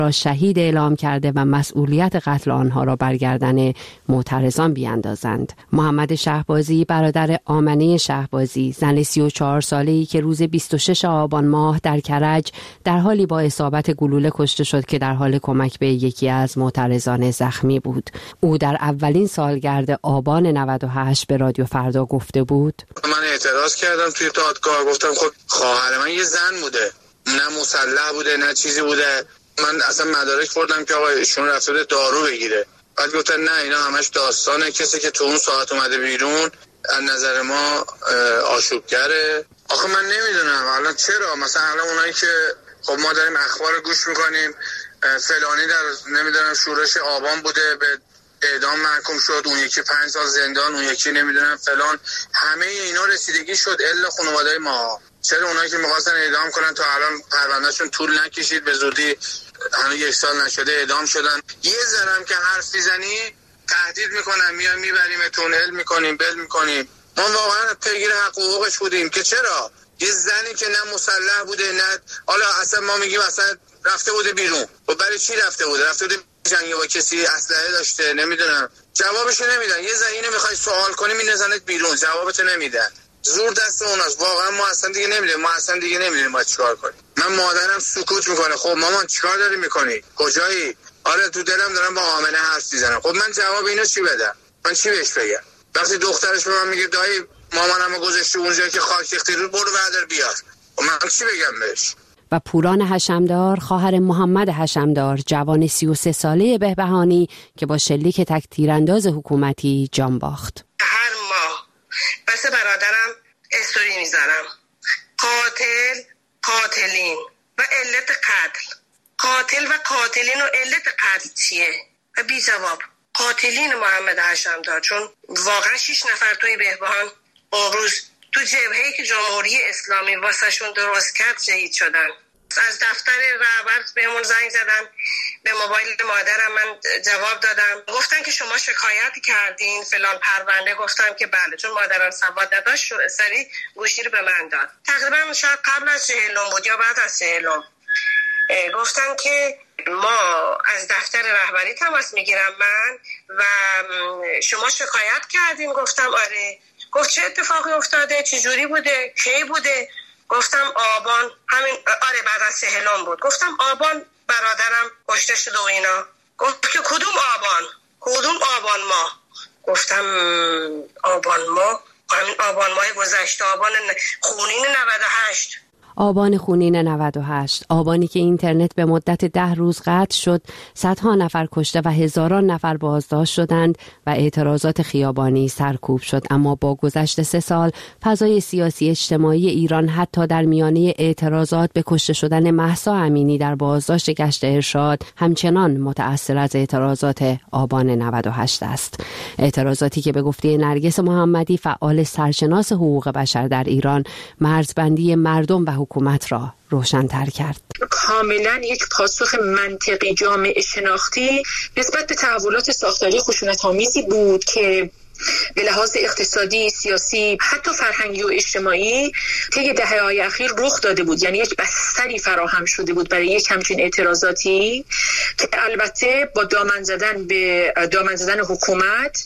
را شهید اعلام کرده و مسئولیت قتل آنها را بر گردن معترضان بیاندازند. محمد شهبازی برادر آمنه شهبازی، زن 34 ساله‌ای که روز 26 آبان ماه در کرج در حالی با اصابت گلوله کشته شد که در حال کمک به یکی از معترضان زخمی بود. او در اولین سالگرد آبان 98 به رادیو فردا گفته بود: من اعتراض کردم توی دادگاه، گفتم خب خواهر من یه زن بوده، نه مسلح بوده نه چیزی بوده. من اصلا مدارک بردم که آقا ایشون رفته دارو بگیره. بعد گفتن نه اینا همش داستانه، کسی که تو اون ساعت اومده بیرون از نظر ما آشوبگره. آخه من نمیدونم الان چرا مثلا الان اونایی که خب ما داریم اخبار رو گوش میکنیم فلانی در نمیدونم شورش آبان بوده به اعدام محکوم شد، اون یکی 5 سال زندان، اون یکی نمیدونم فلان، همه اینا رسیدگی شد الا خانواده ما. چرا اونایی که می‌خواستن اعدام کنن تا الان پروندهشون طول نکشید، به زودی هنوز 1 سال نشده اعدام شدن؟ یه ذرم که حرف میزنی تهدید میکنن، میان میبریمتون، هل میکنیم، بل میکنیم. ما واقعا پیگیر حق و حقوقش بودیم که چرا یه زنی که نه مسلح بوده نه حالا اصلا ما میگیم اصلا رفته بوده بیرون، و برای چی رفته بوده؟ رفته بوده جنگ با کسی، اسلحه داشته، نمیدونم، جوابشو نمیدن. یه زنی میخوای سوال کنی میندازنت بیرون، جوابتو نمیدن. زور دست اوناست. واقعا ما اصلا دیگه نمیدونیم ما چیکار کنیم. من مادرم سکوت میکنه، خب مامان چیکار داری میکنی؟ کجایی؟ آره تو دلم دارم با آمنه حرف میزنم. خب من جواب اینو چی بدم؟ من چی بهش بگم؟ وقتی دخترش به من میگه دایی مامانمو گذاشته اونجا که خاک ریختی رو، برو بردار بیار، من چی بگم بهش؟ و پوران حشمدار، خواهر محمد حشمدار، جوان 33 ساله بهبهانی که با شلیک تک تیرانداز حکومتی جان باخت. هر ماه بس برادرم استوری میذارم قاتلین و علت قتل، قاتل و قاتلین و علت قتل چیه؟ و بی جواب. قاتلین محمد حشمدار، چون واقعا 6 نفر توی بهبهان اون روز تو جبهه‌ای که جمهوری اسلامی واسهشون درست کرد شهید شدن. از دفتر رهبر بهمون زنگ زدن، به موبایل مادرم من جواب دادم، گفتن که شما شکایت کردین فلان پرونده. گفتم که بله، چون مادرم سواد نداشت سری گوشی رو به من داد. تقریبا شاید قبل از 40 بود یا بعد از 40. گفتن که ما از دفتر رهبری تماس میگیرم من و شما شکایت کردین. گفتم آره. گفت چه اتفاقی افتاده؟ چه جوری بوده؟ کی بوده؟ گفتم آبان، همین آره بعد از 40 بود. گفتم آبان برادرم کشته شد و اینا. گفت که کدوم آبان ما؟ گفتم آبان ما، همین آبان ماه گذشته، آبان خونین 98. آبان خونین 98، آبانی که اینترنت به مدت 10 روز قطع شد، صدها نفر کشته و هزاران نفر بازداشت شدند و اعتراضات خیابانی سرکوب شد. اما با گذشت 3 سال فضای سیاسی اجتماعی ایران حتی در میانه اعتراضات به کشته شدن مهسا امینی در بازداشت گشت ارشاد همچنان متأثر از اعتراضات آبان 98 است. اعتراضاتی که به گفته نرگس محمدی، فعال سرشناس حقوق بشر در ایران، مرزبندی مردم و حکومت را روشن‌تر کرد. کاملا یک پاسخ منطقی جامعه شناختی نسبت به تحولات ساختاری خشونت‌آمیزی بود که به لحاظ اقتصادی، سیاسی، حتی فرهنگی و اجتماعی طی دهه‌های اخیر رخ داده بود. یعنی یک بستری فراهم شده بود برای یک همچین اعتراضاتی که البته با دامن زدن حکومت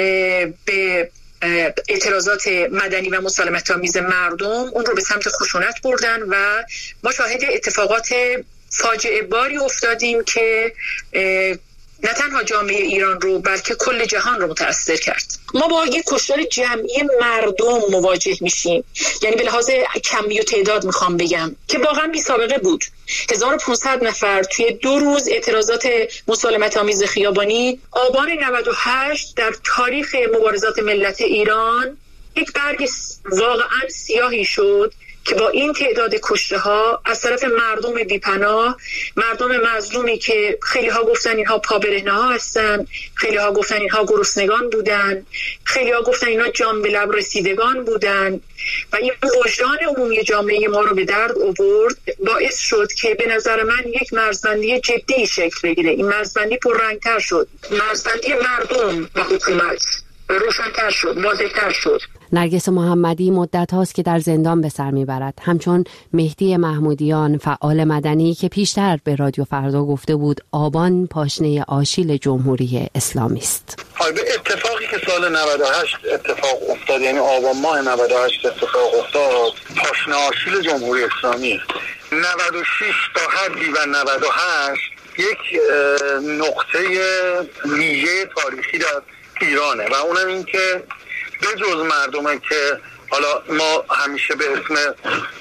به اعتراضات مدنی و مسالمت‌آمیز مردم اون رو به سمت خشونت بردن و ما شاهد اتفاقات فاجعه باری افتادیم که نه تنها جامعه ایران رو بلکه کل جهان رو متأثر کرد. ما با یک کشتار جمعی مردم مواجه میشیم، یعنی به لحاظ کمی و تعداد میخوام بگم که واقعا بی سابقه بود. 1500 نفر توی 2 روز اعتراضات مسالمت‌آمیز خیابانی. آبان 98 در تاریخ مبارزات ملت ایران یک برگ واقعا سیاهی شد که با این تعداد کشته ها از طرف مردم بیپناه، مردم مظلومی که خیلی ها گفتن اینها پابرهنه ها هستن، خیلی ها گفتن اینها گرسنگان بودن، خیلی ها گفتن اینها جان به لب رسیدگان بودن و این وجدان عمومی جامعه ما رو به درد آورد، باعث شد که به نظر من یک مرزبندی جدی شکل بگیره. این مرزبندی پررنگ‌تر شد، مرزبندی مردم و حکومت. روشن‌تر شد، واضح‌تر شد. نرگس محمدی مدت هاست که در زندان به سر میبرد، همچون مهدی محمودیان فعال مدنی که پیشتر به رادیو فردا گفته بود آبان پاشنه آشیل جمهوری اسلامی است. به اتفاقی که سال 98 اتفاق افتاد، یعنی آبان ماه 98 اتفاق افتاد، پاشنه آشیل جمهوری اسلامی 96 تا حدی و 98 یک نقطه ویژه تاریخی در ایرانه و اونم این که به جز مردمه که حالا ما همیشه به اسم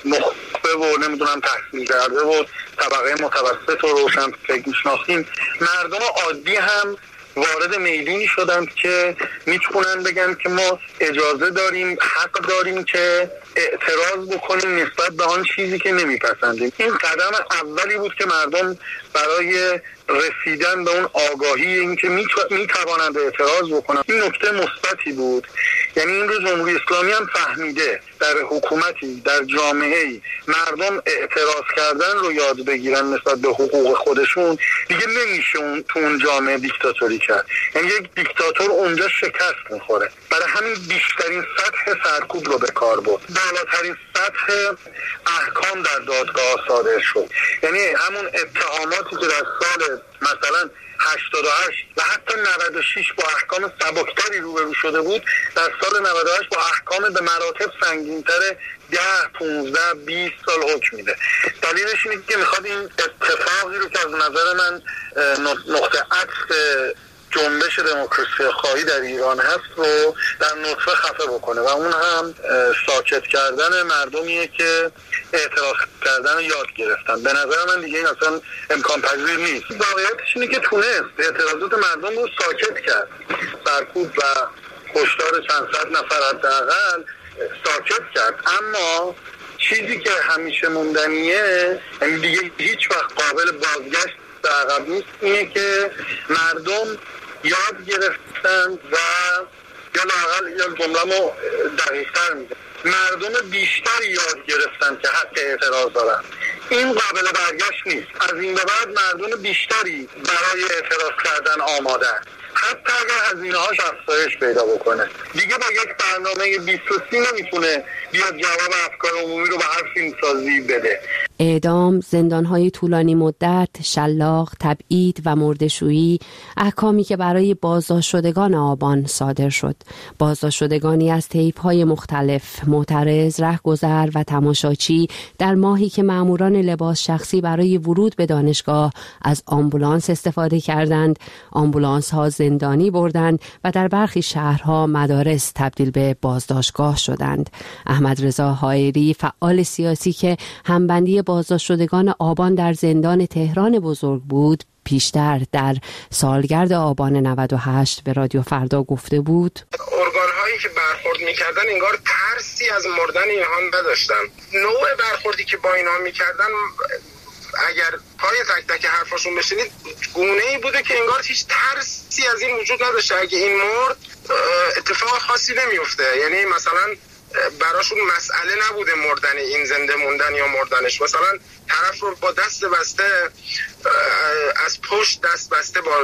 نخبه و نمیدونم تحصیل کرده و طبقه متوسط و روشن فکر میشناختیم، مردم عادی هم وارد میدونی شدند که میتونن بگن که ما اجازه داریم، حق داریم که اعتراض بکنیم نسبت به آن چیزی که نمیپسندیم. این قدم اولی بود که مردم برای رسیدن به اون آگاهی این که میتوانند اعتراض بکنن، این نکته مثبتی بود. یعنی این رو جمهوری اسلامی هم فهمیده در حکومتی، در جامعه‌ای مردم اعتراض کردن رو یاد بگیرن نسبت به حقوق خودشون، دیگه نمیشه تو اون جامعه دیکتاتوری کرد. یعنی یک دیکتاتور اونجا شکست میخوره. برای همین بیشترین سطح سرکوب رو به کار برد، بالاترین سطح احکام در دادگاه صادر شد. یعنی همون اتهاماتی که در سال مثلا 88 و حتی 96 با احکام سبکتری روبرو شده بود، در سال 98 با احکام به مراتب سنگین‌تر 10 15 20 سال حکم میده. دلیلش اینه که میخواد این اتفاقی رو که از نظر من نقطه عطف جنبش دموکراسی خواهی در ایران هست رو در نطفه خفه بکنه و اون هم ساکت کردن مردمیه که اعتراض کردن رو یاد گرفتن. به نظر من دیگه این اصلا امکان پذیر نیست. واقعیتش اینه که تونست اعتراضات مردم رو ساکت کرد، سرکوب و کشتار چند صد نفر حداقل ساکت کرد، اما چیزی که همیشه موندنیه، یعنی دیگه هیچ وقت قابل بازگشت به عقب نیست، اینه که مردم یاد گرفتن و یا لااقل یا جمله‌مو دقیق‌تر میگم، مردم بیشتری یاد گرفتن که حق اعتراض دارن. این قابل برگشت نیست. از این به بعد مردم بیشتری برای اعتراض کردن آماده، حتی اگر هزینه‌هاش افزایش پیدا بکنه. دیگه با یک برنامه 2030 نمیتونه بیاد جواب افکار عمومی رو به هر فیلمسازی بده. اعدام، زندان‌های طولانی مدت، شلاق، تبعید و مرده‌شویی، احکامی که برای بازداشت شدگان آبان صادر شد. بازداشت شدگانی از طیف‌های مختلف، معترض، رهگذر و تماشاچی، در ماهی که ماموران لباس شخصی برای ورود به دانشگاه از آمبولانس استفاده کردند، آمبولانس‌ها زندانی بردند و در برخی شهرها مدارس تبدیل به بازداشتگاه شدند. احمد رضا حائری، فعال سیاسی که همبندی بازداشت شدگان آبان در زندان تهران بزرگ بود، پیشتر در سالگرد آبان 98 به رادیو فردا گفته بود: ارگان‌هایی که برخورد می‌کردن انگار ترسی از مردن اینها نداشتن. نوع برخوردی که با اینها می‌کردن، اگر پای تک تک حرفاشون بشنید، گونه‌ای بوده که انگار هیچ ترسی از این وجود نداشته. اگه این مرد اتفاق خاصی نمی‌افته، یعنی مثلا براشون مسئله نبوده مردن این، زنده موندن یا مردنش. مثلا طرف رو با دست بسته از پشت دست بسته با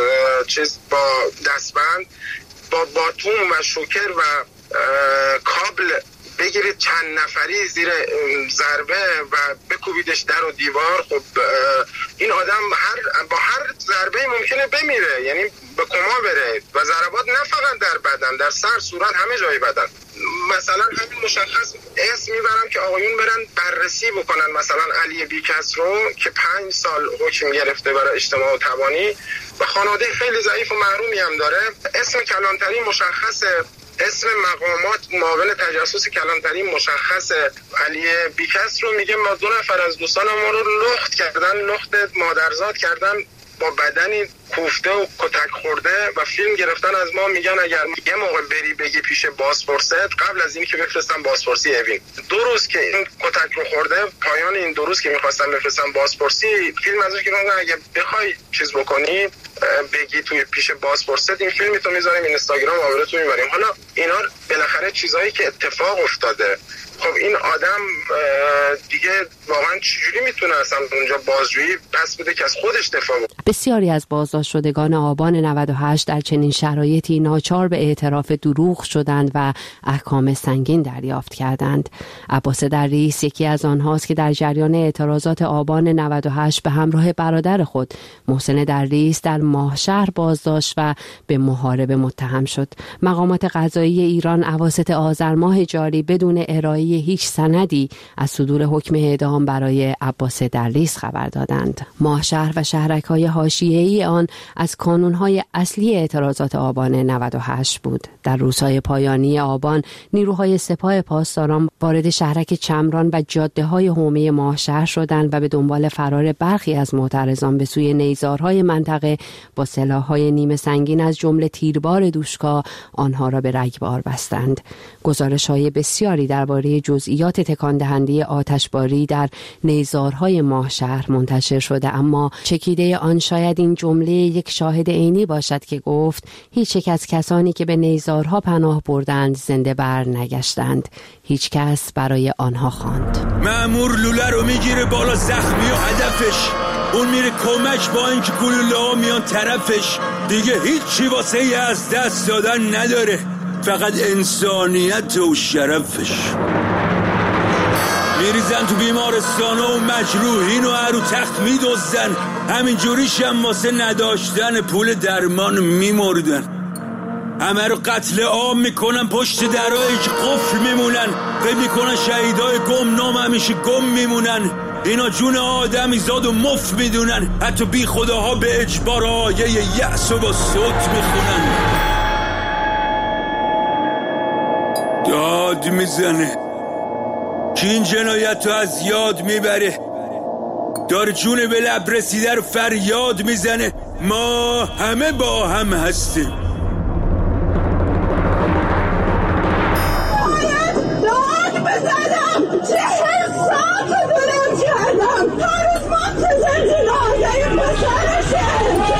دستبند، با باتوم و شوکر و کابل بگیرید چند نفری زیر ضربه و بکوبیدش در و دیوار. خب این آدم با هر ضربه ممکنه بمیره، یعنی به کما بره و ضربات نه فقط در بدن، در سر، صورت، همه جای بدن. مثلا همین مشخص اسم میبرم که آقایون برن بررسی بکنن، مثلا علی بیکس رو که 5 سال حکم گرفته برای اجتماع و تبانی و خانواده خیلی ضعیف و محرومی هم داره. اسم کلانتری مشخصه، اسم مقامات معاون تجسس کلانتری مشخص. علی بیکس رو میگه ما 2 نفر از دوستان ما رو لخت کردن، لخت مادرزاد کردن، با بدنی کوفته و کتک خورده و فیلم گرفتن از ما. میگن اگر یه موقع بری بگی پیش بازپرست، قبل از این که بفرستن بازپرسی اوین، 2 روز که این کتک رو خورده، پایان این 2 روز که میخواستن بفرستن بازپرسی، فیلم ازش که اگه بخوای چیز بکنی بگی توی پیش بازپرست، این فیلم تو میذاریم اینستاگرام آورتون میبریم. حالا اینا بالاخره چیزایی که اتفاق افتاده، خب این آدم دیگه واقعا چجوری میتونه اصلا اونجا بازجویی بس بده که از خودش دفاع کنه؟ بسیاری از بازداشت شدگان آبان 98 در چنین شرایطی ناچار به اعتراف دروغ شدند و احکام سنگین دریافت کردند. عباس دریس یکی از آنهاست که در جریان اعتراضات آبان 98 به همراه برادر خود محسن دریس در ماهشهر بازداشت و به محاربه متهم شد. مقامات قضایی ایران اواسط آذر ماه جاری بدون ارائه هیچ سندی از صدور حکم اعدام برای عباس دریس خبر دادند. ماهشهر و شهرک‌های حاشیه‌ای آن از کانون‌های اصلی اعتراضات آبان 98 بود. در روزهای پایانی آبان نیروهای سپاه پاسداران وارد شهرک چمران و جاده‌های حومه ماهشهر شدند و به دنبال فرار برخی از معترضان به سوی نیزارهای منطقه با سلاح‌های نیمه سنگین از جمله تیربار دوشکا آنها را به رگبار بستند. گزارش‌های بسیاری درباره جزئیات تکان دهنده آتشباری در نیزارهای ماهشهر منتشر شده، اما چکیده آن شاید این جمله یک شاهد عینی باشد که گفت هیچ یک از کسانی که به نیزارها پناه بردند زنده بر نگشتند. هیچ کس برای آنها خواند. مأمور لوله رو میگیره بالا زخمی و هدفش، اون میره کمک با اینکه گلوله ها میان طرفش. دیگه هیچی واسه از دست دادن نداره، فقط انسانیت و شرفش. میریزن تو بیمارستان و مجروحین و هر رو تخت میدوزن، همین جوریش هم واسه نداشتن پول درمان میمردن. همه رو قتل عام میکنن، پشت درایی که قفل میمونن، فکر میکنن شهیدای گمنام همیشه گم میمونن. اینا جون آدمی زاد و مفت میدونن، حتی بی خداها به اجبار آیه یأس و با صوت میخونن. داد میزنه که این جنایت رو از یاد میبره، داره جون به لب رسیده رو فریاد میزنه. ما همه با هم هستیم. باید داد بزنم، 40 ساعت دارم کردم، هر روز منتظر جنازه این پسرشه.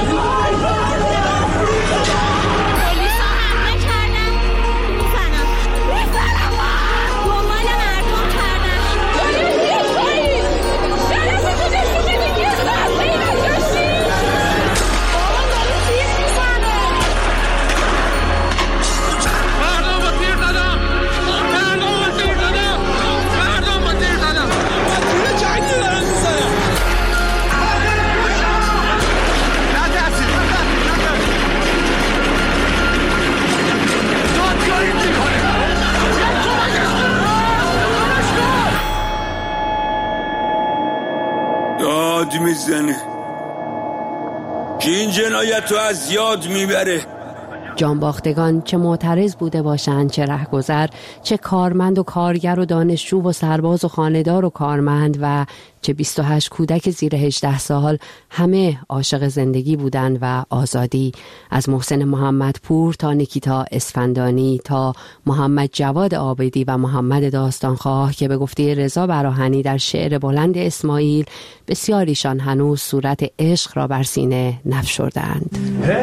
داد میزنه که این جنایت رو از یاد میبره. جانباختگان چه معترض بوده باشند، چه رهگذر، چه کارمند و کارگر و دانشجو و سرباز و خانه‌دار و کارمند و چه 28 کودک زیر 18 سال، همه عاشق زندگی بودند و آزادی. از محسن محمدپور تا نیکیتا اسفندانی تا محمد جواد عابدی و محمد داستانخواه که به گفته رضا براهنی در شعر بلند اسماعیل بسیاریشان هنوز صورت عشق را بر سینه نفشردند.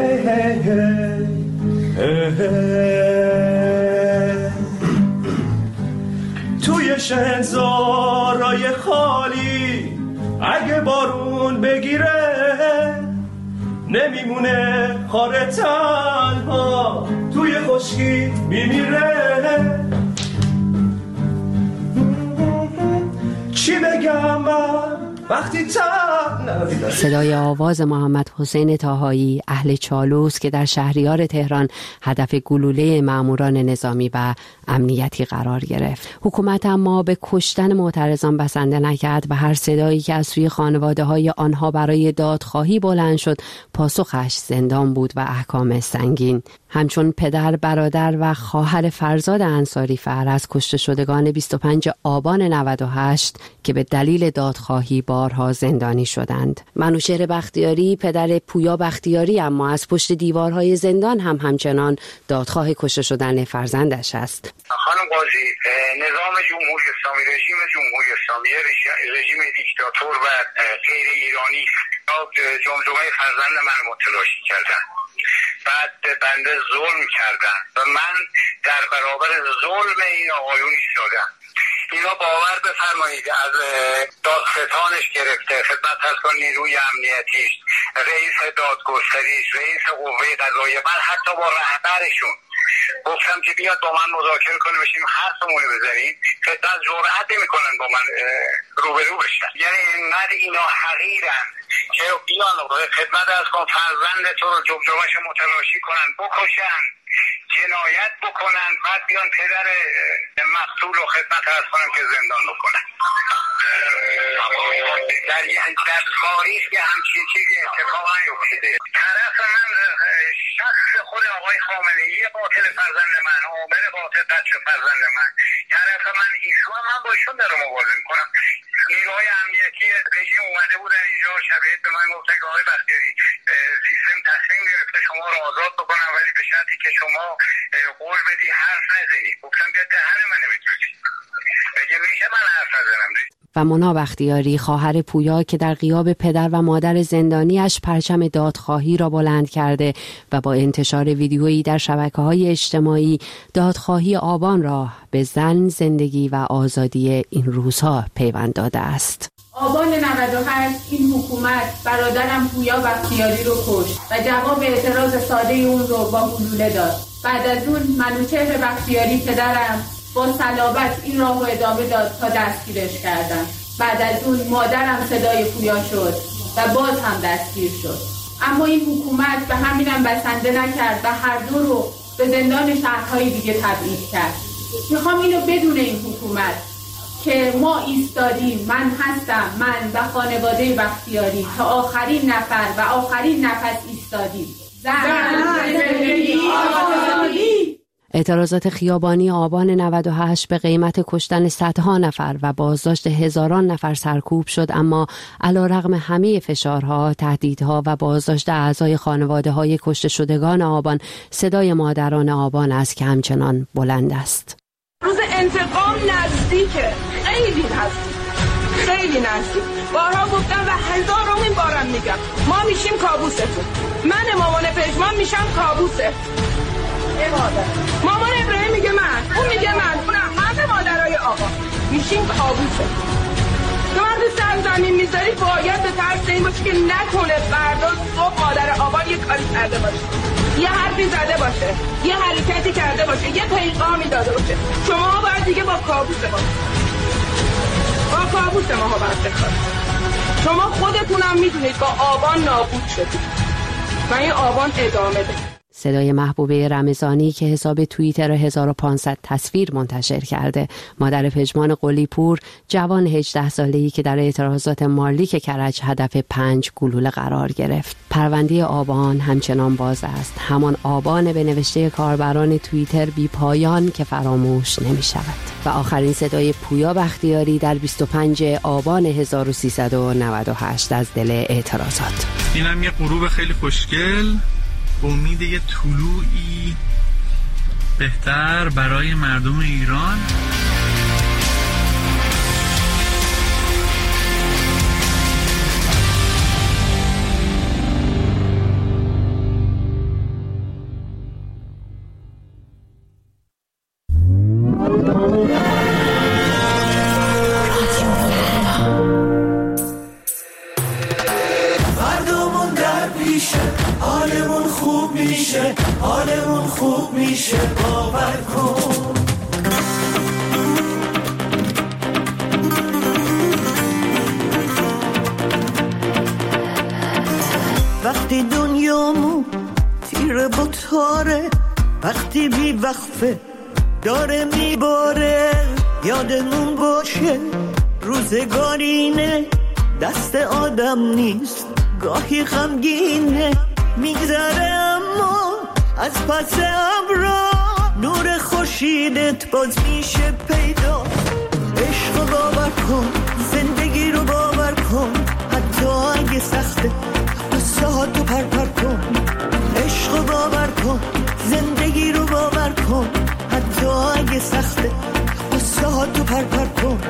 توی شهرزارای خالی اگه بارون بگیره نمیمونه خاره تنها، توی خشکی میمیره. چی بگم من وقتی صدای آواز محمد حسین طاهایی اهل چالوس که در شهریار تهران هدف گلوله ماموران نظامی و امنیتی قرار گرفت. حکومت اما به کشتن معترضان بسنده نکرد و هر صدایی که از سوی خانواده‌های آنها برای دادخواهی بلند شد پاسخش زندان بود و احکام سنگین. همچون پدر، برادر و خواهر فرزاد انصاری فر از کشته شدگان 25 آبان 98 که به دلیل دادخواهی بارها زندانی شدند. منوچهر بختیاری پدر پویا بختیاری اما از پشت دیوارهای زندان هم همچنان دادخواه کشته شدن فرزندش است. خانم قاضی، نظام جمهوری اسلامی، رژیم جمهوری اسلامی رژیم دیکتاتور و غیر ایرانی جمجمه فرزند من متلاشی کردن، بعد به بنده ظلم کردن و من در برابر ظلم این آقایون ایستادم. اینا باور بفرمایید از دادستانش گرفته، خدمت از نیروی امنیتیش، رئیس دادگستریش، رئیس قوه قضاییه، من حتی با رهبرشون گفتم که بیاد با من مذاکره کنه بشیم حرفمون رو بزنیم، خدمت جرئت نمی‌کنن با من روبرو بشن. یعنی اینقدر اینا حقیرن که بیان خدمت از کن فرزند تو رو جمجمه‌اش متلاشی کنن، بکشن، جنایت بکنن، بعد بیان پدر مقتول رو خدمت از کنم که زندان بکنن. در تاریخ همچین چیزی اتفاق نیفتاده. طرف من شخص خود آقای خامنه‌ای قاتل فرزند من، عامل قاتل قتل فرزند من، طرف من ایشون، من با ایشون دارم مبارزه میکنم. نیروهای امنیتی رژیم اومده بودن اینجا، شبیه به من گفتن که آقای بختیاری سیستم تصمیم گرفته شما رو آزاد بکنم ولی به شرطی که شما قول بدی حرف نزنی. گفتم بیاد دهن من نمیتونی بگه میشه من حرف نزنم. و مونا بختیاری خواهر پویا که در غیاب پدر و مادر زندانیش پرچم دادخواهی را بلند کرده و با انتشار ویدیویی در شبکه‌های اجتماعی دادخواهی آبان را به زن، زندگی و آزادی این روزها پیوند داده است. آبان 98 این حکومت برادرم پویا بختیاری رو کشت و جواب اعتراض ساده اون رو با گلوله داد. بعد از اون منوچهر بختیاری پدرم با صلابت این راهو ادامه داد تا دستگیرش کردن. بعد از اون مادرم صدای پویا شد و باز هم دستگیر شد. اما این حکومت به همینم بسنده نکرد و هر دو رو به زندان شهرهای دیگه تبعید کرد. میخوام اینو بدونه این حکومت که ما ایستادیم، من هستم، من و خانواده بختیاری تا آخرین نفر و آخرین نفس ایستادیم. زندگی آزادی. اعتراضات خیابانی آبان 98 به قیمت کشتن صدها نفر و بازداشت هزاران نفر سرکوب شد، اما علیرغم همه فشارها، تهدیدها و بازداشت اعضای خانواده‌های کشته شدگان آبان، صدای مادران آبان است که همچنان بلند است. روز انتقام نزدیکه، خیلی نزدیک، خیلی نزدیک. بارها گفتم و هزارمین بارم میگم، ما میشیم کابوستون. من مامان پژمان میشم کابوسه. مامان ابراهیم میگه من، اون میگه من، اونم همه مادرای آقا میشیم کابوسه. تو مرد سرزمین میذاری باید به ترس این باشی که نکنه فردا صبح مادر آبان یه کاری کرده باشه، یه حرفی زده باشه، یه حرکتی کرده باشه، یه پیغامی داده باشه. شما باید دیگه با کابوس ما باید بخورید. شما خودتونم میدونید با آبان نابود شدید و این آبان ادامه ده. صدای محبوبه رمضانی که حساب توییتر 1500 تصویر منتشر کرده، مادر پژمان قلی‌پور، جوان 18 ساله‌ای که در اعتراضات مارلیک کرج هدف 5 گلوله قرار گرفت. پرونده آبان همچنان باز است، همان آبان به نوشته کاربران توییتر بی پایان که فراموش نمی شود. و آخرین صدای پویا بختیاری در 25 آبان 1398 از دل اعتراضات. اینم یه غروب خیلی خوشگل، امید یه طلوعی بهتر برای مردم ایران. حالمون خوب میشه باور کن. وقتی دنیامون تیره با تاره، وقتی بی وقفه داره میباره، یادمون باشه روزگارینه، دست آدم نیست گاهی غمگینه، میگذره اما از پس ابرا نور خورشیدت باز میشه پیدا. عشق رو باور کن، زندگی رو باور کن، حتی اگه سخته قصه ها تو پر کن. عشق رو باور کن، زندگی رو باور کن، حتی اگه سخته قصه ها تو پر کن.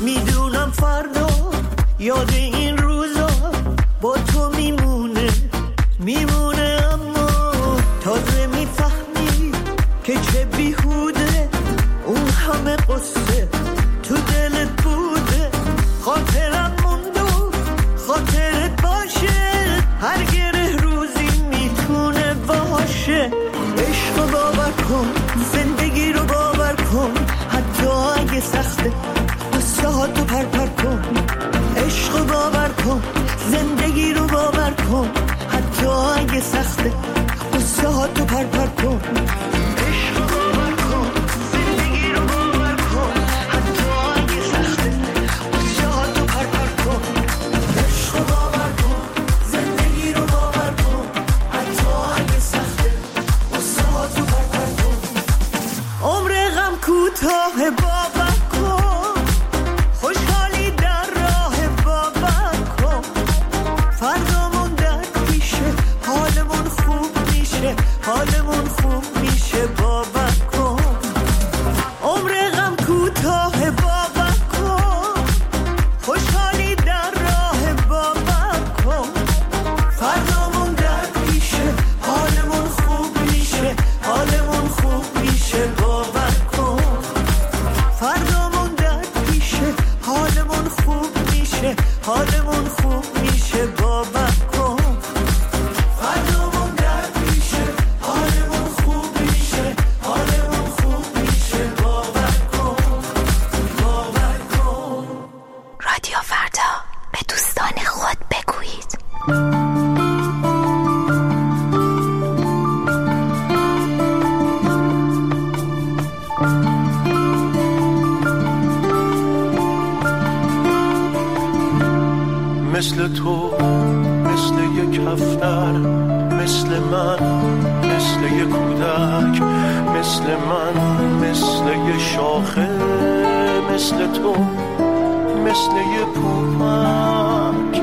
میدونم فردا یاد این روزا با تو میمونه اما تازه میفهمی که چه بیهوده اون همه قصه تو دلت بوده. خاطرم مونده خاطرت باشه، هر گره روزی میتونه باشه. عشق رو باور کن، زندگی رو باور کن، حتی اگه سخته قصه ها تو پر کن. عشق رو باور کن، زندگی رو باور کن، حتی اگه سخته قصه ها تو پر کن. عشق رو باور کن، زندگی رو باور کن، حتی اگه سخته قصه ها تو پر کن. عشق رو باور کن، زندگی رو باور کن، حتی اگه سخته قصه ها تو پر کن. عمر غم کوتاه باور کن، خوشحالی در راه باور کن. فردامون در پیشه، حالمون خوب میشه، حالمون خوب میشه باور کن. عمر غم کوتاه باور کن، خوشحالی در راه باور کن. فردامون در پیشه، حالمون خوب میشه، حالمون خوب میشه باور کن. فردامون در پیشه، حالمون خوب میشه، حالمون خوب میشه باور کن. فردامون در پیشه، حالمون خوب میشه، حالمون خوب میشه باور کن، باور کن. رادیو فردا، به دوستان خود بگویید. مثل تو، مثل یک هفتر، مثل من، مثل یک کودک، مثل من، مثل یک شاخه، مثل تو، مثل یک پوپک،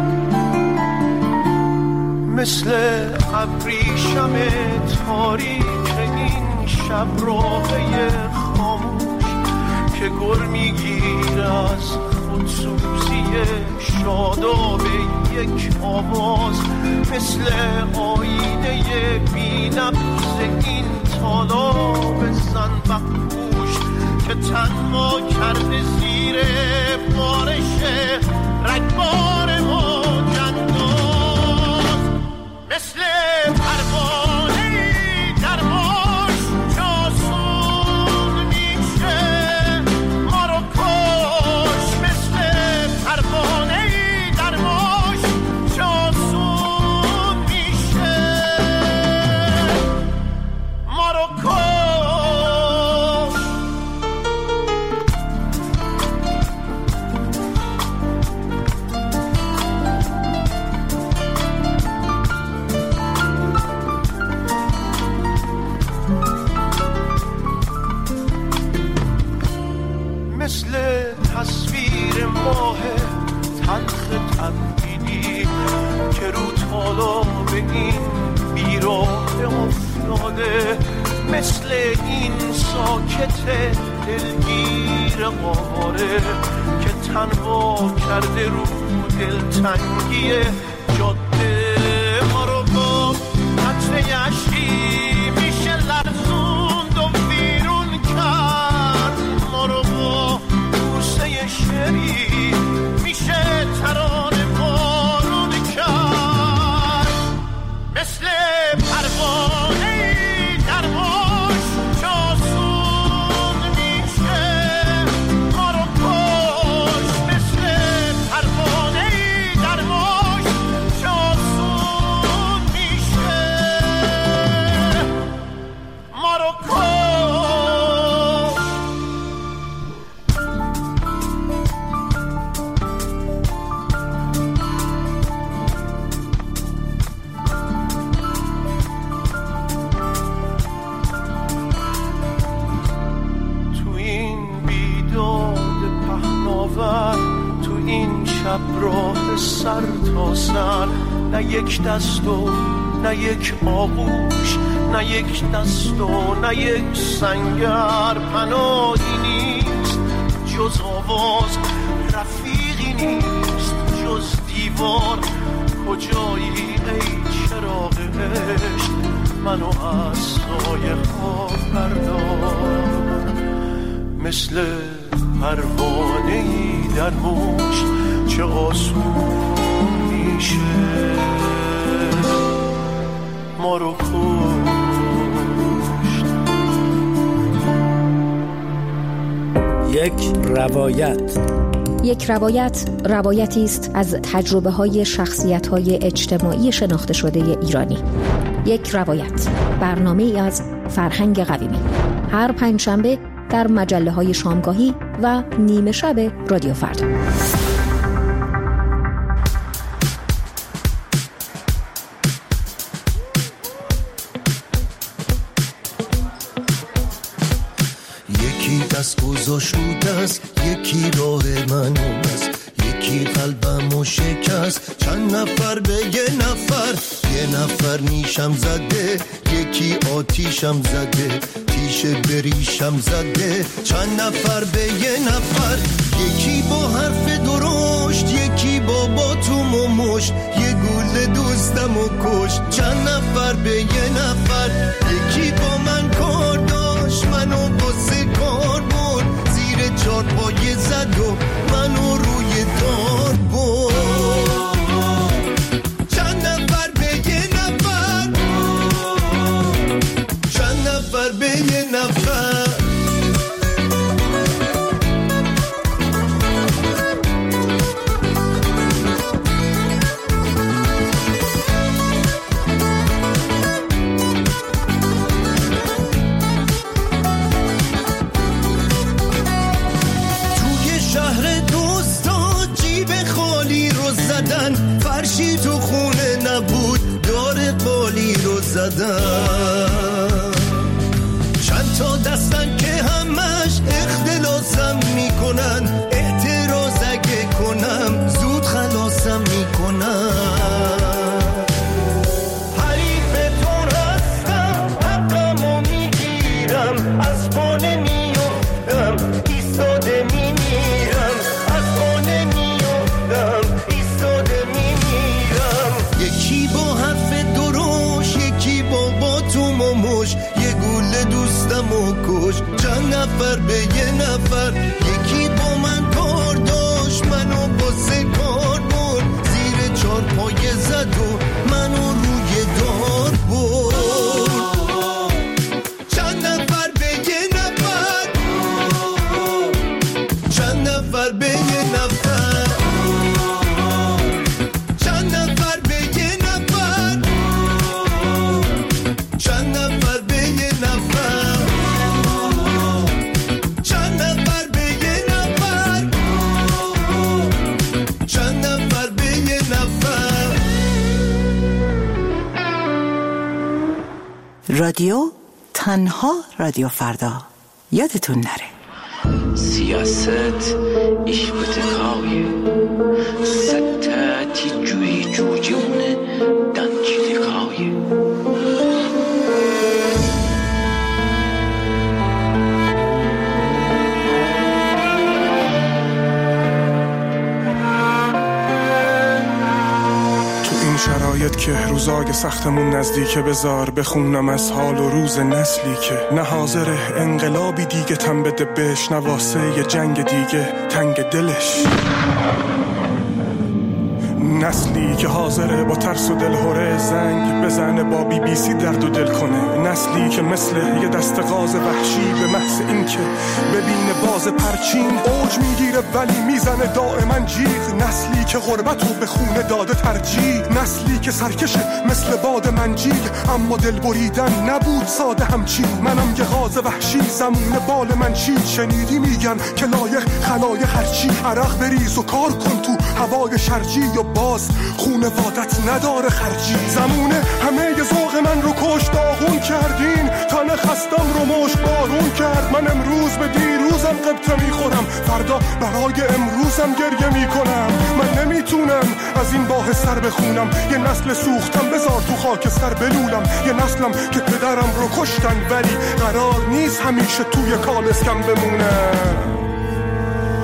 مثل ابریشم تاریک این شب راهی خاموش که گر میگیر از خودسوزی شاداب یک آواز، مثل آینه بی‌نبض این طالاب زنبقپوش که تنها کرده زیر بارش رگبار موج انداز، مثل پروانه‌ای در باش جاسون میشه ما رو کش، مثل پروانه‌ای در باش جاسون میشه ما رو کش. مثل تصویر ماه تلخ تبدیلی که رو تالاب این بیراه افتاده، مثل این ساکت دلگیر آواره که تنها کرده رو دلتنگی جاده ما رو با قطره عشقی میشه لرزوند و بیرون کرد، ما رو با بوسه شعری میشه ترانه بارون کرد، مثل پروانه‌ای در باش جاسون میشه ما رو کش، مثل پروانه‌ای در باش جاسون میشه ما رو کش. تو این بیداد پهناور، تو این شب راه سر تا سر، نه یک دست و نه یک آغوش، نه یک دست و نه یک سنگر، پناهی نیست جز آواز، رفیقی نیست جز دیوار. کجایی ای چراغ عشق، منو از سایه ها بردار. مثل پروانه‌ای در موج چه آسون میشه ما رو کشت. یک روایت روایتی است از تجربه های شخصیت های اجتماعی شناخته شده ایرانی. یک روایت، برنامه ای از فرهنگ قویمی، هر پنجشنبه در مجله های شامگاهی و نیمه شب رادیو فردا. یکی دست گذاشت رو دست، یکی راه من است، یکی قلبمو شکست. چند نفر به یه نفر نیشم زده، یکی آتیشم زده، تیشه بریشم زده. چند نفر به یه نفر، یکی با حرف درشت، یکی با توم و مشت، یه گل دوستمو کشت. چند نفر به یه نفر، یکی با من کار داشت، منو باسه کار برد، زیر چار پایه زد و منو روی دار برد. چند نفر به یه نفر، چند نفر به یه نفر. فرشی تو خونه نبود، دار قالی رو زدن. چند تا دستن که همش اختلاسم میکنن، اعتراض اگه کنم زود خلاصم میکنن. حریفتون هستم، حقمو میگیرم، از پانه میفتم، ایستاده میمیرم، از پانه میفتم، ایستاده میمیرم. یکی با حرف دروش، یکی با توم و مش، یه گوله دوستمو کش. چند نفر به یه نفر، یکی با من کار داشت، منو باسه کار برد، زیر چار پایه زد و منو روی دار برد. چند نفر به یه نفر، چند نفر به یه نفر، چند نفر به یه نفر، چند نفر به یه نفر، چند نفر به یه نفر، چند نفر به یه نفر. رادیو تنها رادیو فردا، یادتون نره. سیاست iş بتقاوی ستاتی جوی جوجونه دانچی لقاوی. شرایط که روزای سختمون نزدیکه، بذار بخونم از حال و روز نسلی که نه حاضر انقلابی دیگه تن بده بهش، نه واسه یه جنگ دیگه تنگ دلش. نسلی که حاضره با ترس و دلهوره زنگ بزنه، با BBC درد و دل کنه. نسلی که مثل یه دست غاز وحشی به محض این که ببینه باز پرچین اوج میگیره ولی میزنه دائما جیغ. نسلی که غربتو به خونه داده ترجیح. نسلی که سرکشه مثل باد منجیل، اما دل بریدن نبود ساده همچین. منم یه غاز وحشی، زمون بال من چید. شنیدی میگن که لایق خلایق هرچی، عرق بریز و کار کن تو هوای شرجی، یا باز خونوادت نداره خرجی. زمونه همه ی ذوق من رو کش، داغون کردین تن خستم رو مشت بارون کرد. من امروز به دیروزم قبطه میخورم، فردا برای امروزم گریه میکنم. من نمیتونم از این باه سر بخونم، یه نسل سوختم بذار تو خاک سر بلولم. یه نسلم که پدرم رو کشتن ولی قرار نیست همیشه توی کالسکم بمونم.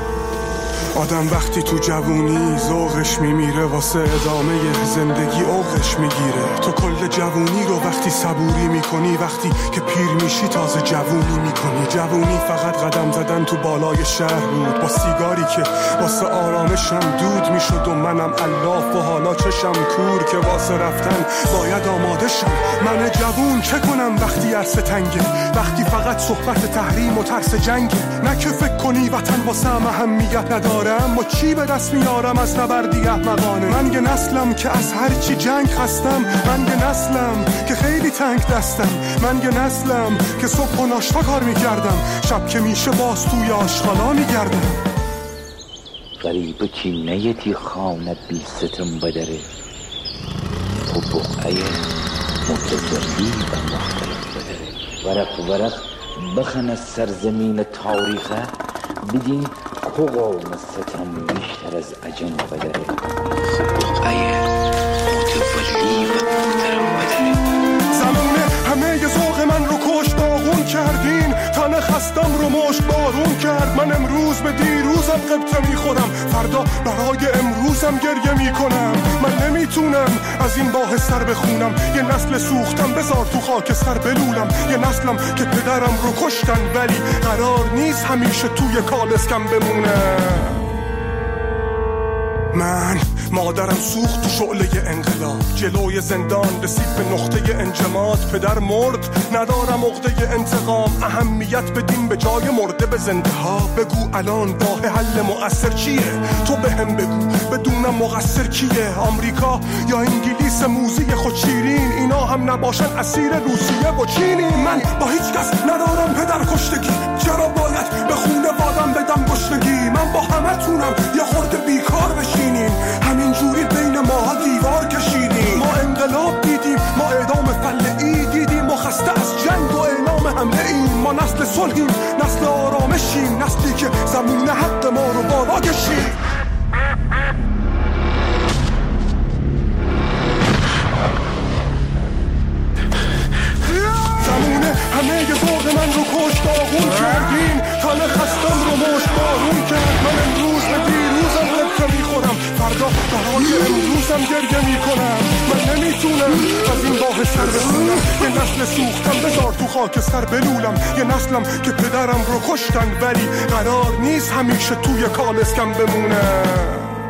آدم وقتی تو جوونی ذوقش میمیره، واسه ادامه زندگی اوقش میگیره. تو کل جوونی رو وقتی صبوری میکنی، وقتی که پیر میشی تازه جوونی میکنی. جوونی فقط قدم زدن تو بالای شهر بود، با سیگاری که واسه آرامشم دود میشد و منم الاف و حالا چشم کور که واسه رفتن باید آماده شم. من جوون چه کنم وقتی عرصه تنگه، وقتی فقط صحبت تحریم و ترس جنگه. نه که فکر کنی وطن واسه اهمیت نداره، اما چی به دست میارم از نبردی احمقانه. من یه نسلم که از هر چی جنگ خستم، من یه نسلم که خیلی تنگ دستم، من یه نسلم که صبح و ناشتا کار میکردم، شب که میشه باز توی آشغالا میگردم. غریب کینه‌یتی خانه بی ستم بدره، تو بقعه متجلی و مختلف بدره. ورق ورق بخن از سرزمین تاریخه، بدین که قوم ستم بیشتر از عجم بدره. بقعه متولی و محترم بدره. زمونه همه ی ذوق من رو کشت، داغون کردین تن خستم رو مشت بارون کرد. من امروز به دیروزم قبطه میخورم، فردا برای امروزم گریه میکنم. من نمیتونم از این باه سر بخونم، یه نسل سوختم بذار تو خاک سر بلولم. یه نسلم که پدرم رو کشتن ولی قرار نیست همیشه توی کالسکم بمونم. من مادرم سوخت تو شعله انقلاب، جلوی زندان رسید به نقطه انجماد. پدر مرد ندارم عقده انتقام، اهمیت بدین به جای مرده به زنده ها. بگو الان راه حل مؤثر چیه؟ تو بهم بگو بدونم مقصر کیه؟ آمریکا یا انگلیس موزی خود شیرین، اینا هم نباشن اسیر روسیه و چینی. من با هیچ کس ندارم پدر کشتگی، چرا باید به خونوادم بدم گشتگی؟ من با همه تونم یه خورده بیکار بشینیم، همین جوری بین ما دیوار کشیدیم. ما انقلاب دیدیم، ما اعدام فلعی دیدیم، ما خسته از جنگ و اعلام حمله ایم. ما نسل صلحیم، نسل آرامشیم، نسلی که زمین حق ما رو بالا کشید. زمونه همه ی ذوق من رو کشت، داغون کردین تن خستم رو مشت بارون کرد. من امروز به دیروزم قبطه میخورم، فردا برای امروزم گریه میکنم. من نمیتونم از این باه سر بخونم، یه نسل سوختم بذار تو خاک سر بلولم. یه نسلم که پدرم رو کشتن ولی قرار نیست همیشه توی کالسکم بمونم.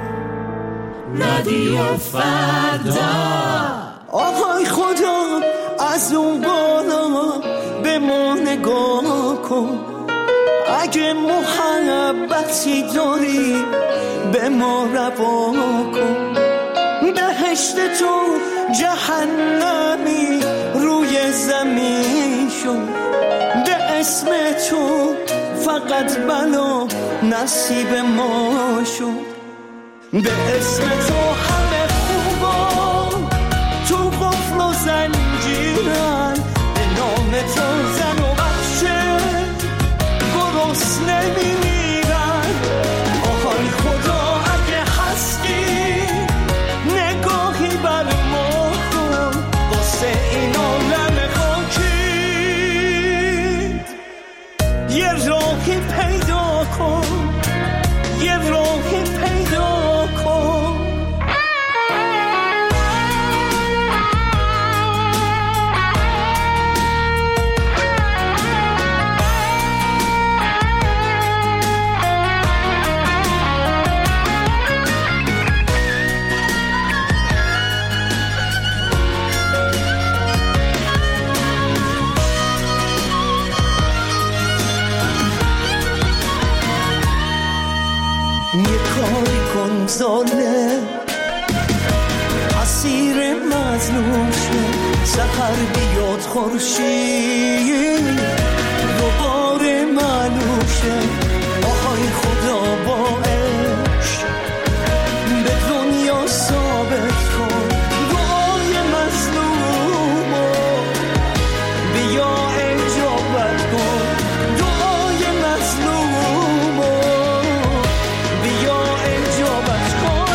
رادیو فردا. آهای خدا از اون بالا به ما نگاه کن، اگه محبتی داری به ما روا کن. بهشت تو جهنمی روی زمین شد، به اسم تو فقط بلا نصیب ما شد. به اسم تو همه خوبا تو قفل و زنجیرن، به نام تو زن و بچه گرسنه میمیرن. آهای خدا اگه هستی نگاهی بر ما کن، واسه این عالم خاکی یه راهی پیدا کن، یه راهی پیدا کن. ظالم اسیر مظلوم شد، سحر بیاد خورشید دوباره معلوم شد. آهای خدا با عشق به دنیا ثابت کن، دعای مظلومو بیا اجابت کن، دعای مظلومو بیا اجابت کن.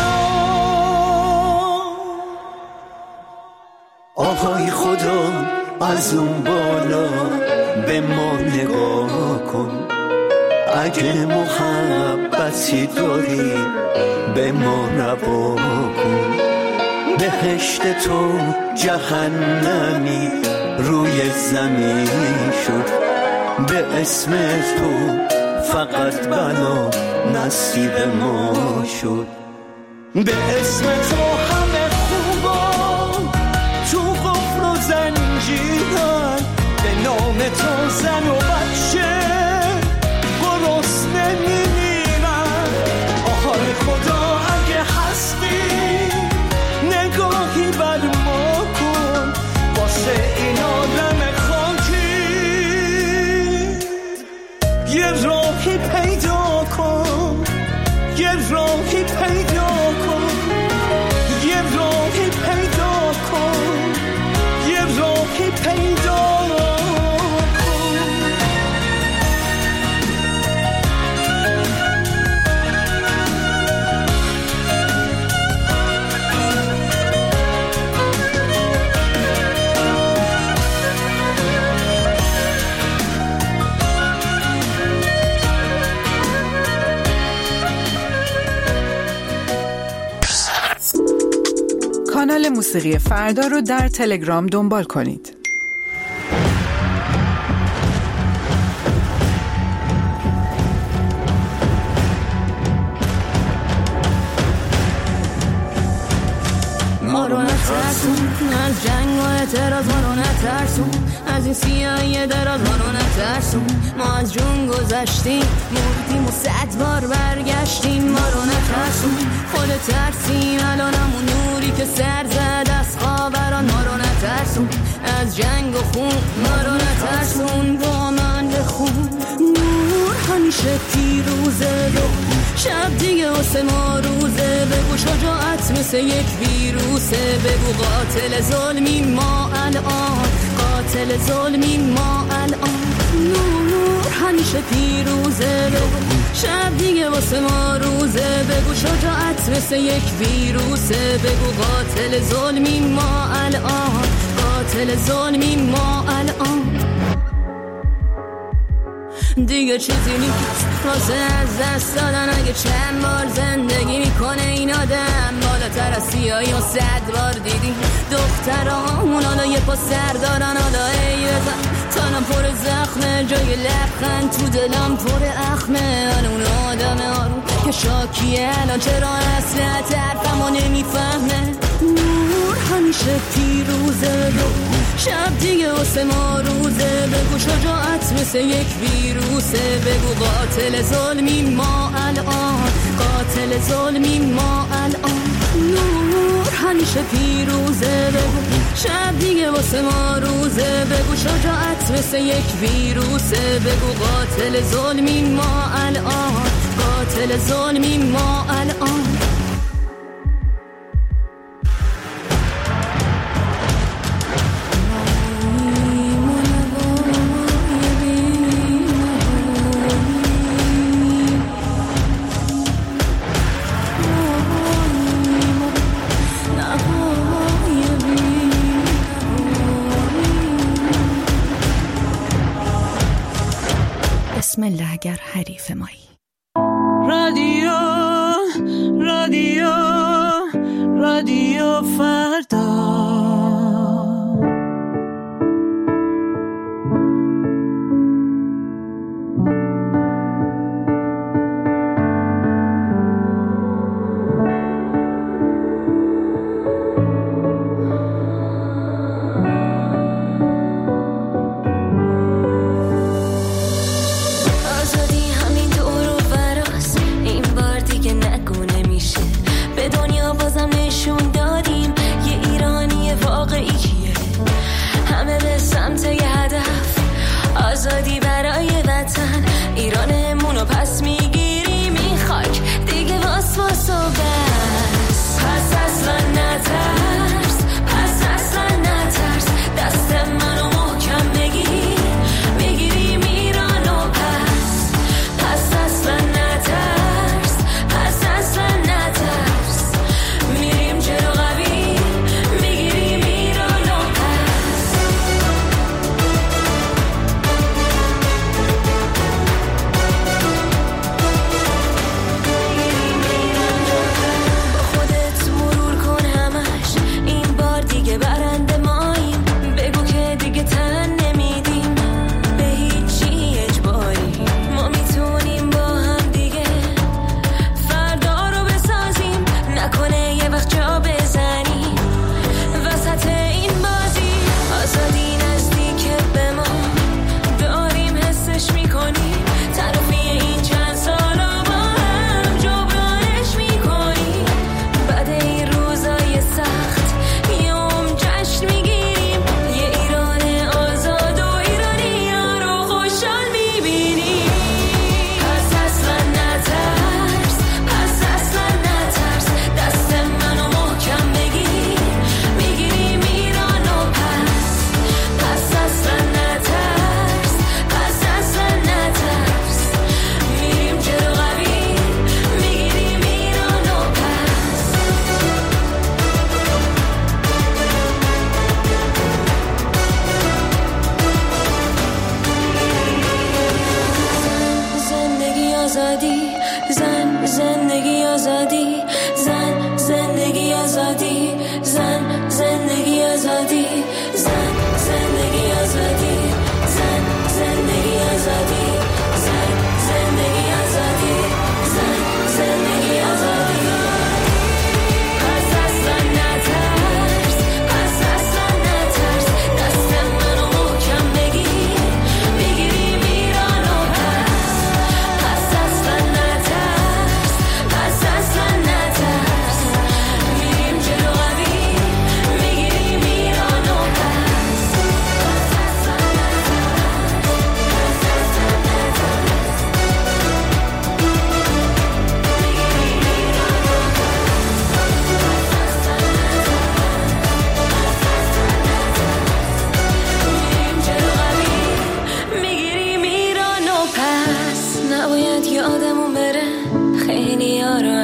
آهای خدا از اون بالا به ما نگاه کن، اگه محبتی داری به ما روا کن. بهشت تو جهنمی روی زمین شد، به اسم تو فقط بلا نصیب ما شد. به اسم تو همه خوبا تو قفل و زنجیرن، به نام تو زن و بچه گرسنه میمیرن. آهای خدا اگه هستی نگاهی بر ما کن، واسه این آدم خاکی یه راهی پیدا کن، یه راهی پیدا کن، یه راهی پیدا کن، یه راهی پیدا کن. کانال موسیقی فردا رو در تلگرام دنبال کنید. ما رو نترسون از جنگ و اعتراض، ما رو نترسون از این سیاهی دراز، ما رو نترسون. ما از جون گذشتیم مردیم و 100 بار برگشتیم، ما رو نترسون. خود ترسیم الان همون نوری که سر زد از خوابران، ما رو نترسون از جنگ و خون، ما رو نترسون. با من بخون نور همیشه پیروزه، شب دیگه واسه ما روزه. بگو شجاعت مثل یک ویروسه، بگو قاتل ظلمی ما الان، قاتل ظلمی ما الان. نور همیشه پیروزه، بگو شب دیگه واسه ما روزه. بگو شجاعت مثل یک ویروسه، بگو قاتل ظلمی ما الان، قاتل ظلمی ما الان. دیگه چیزی نیست واسه از دست دادن، اگه چند بار زندگی میکنه این آدم. بالاتر از سیاهی و 100 بار دیدی دخترامون، حالا یه پا سر دارن. حالا ای بزن تنم پر زخمه، جای لبخند تو دلم پر اخمه. حالا اون آدم آروم که شاکیه الان چرا اصلا طرفمو نمیفهمه. نور همیشه پیروزه، شب دیگه واسه ما روزه. بگو شجاعت مثل یک ویروسه، بگو قاتل ظلمی ما الان، قاتل ظلمی ما الان. نور همیشه پیروزه، بگو شب دیگه واسه ما روزه. بگو شجاعت مثل یک ویروسه، بگو قاتل ظلمی ما الان، قاتل ظلمی ما الان. بسم الله اگر حریف مایی. رادیو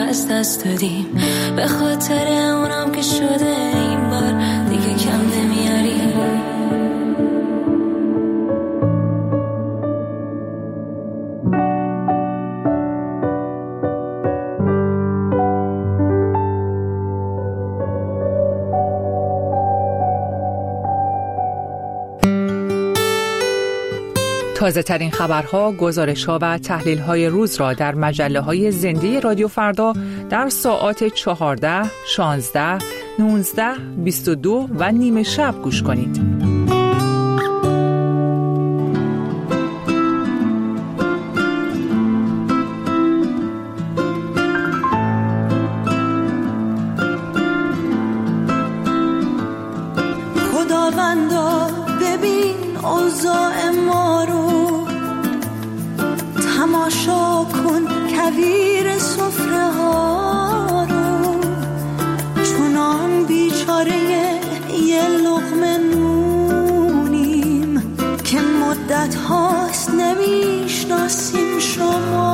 از دست دادیم، به خاطر اونم که شده این بار دیگه کم نمیاریم. تازه ترین خبرها، گزارش‌ها و تحلیل‌های روز را در مجله‌های زنده رادیو فردا در ساعات 14، 16، 19، 22 و نیمه شب گوش کنید. خداوندا ببین اوضاع ما رو، تماشا کن کویر سفره ها رو، چونان بیچاره یه لقمه نونیم که مدت هاست نمیشناسیم شما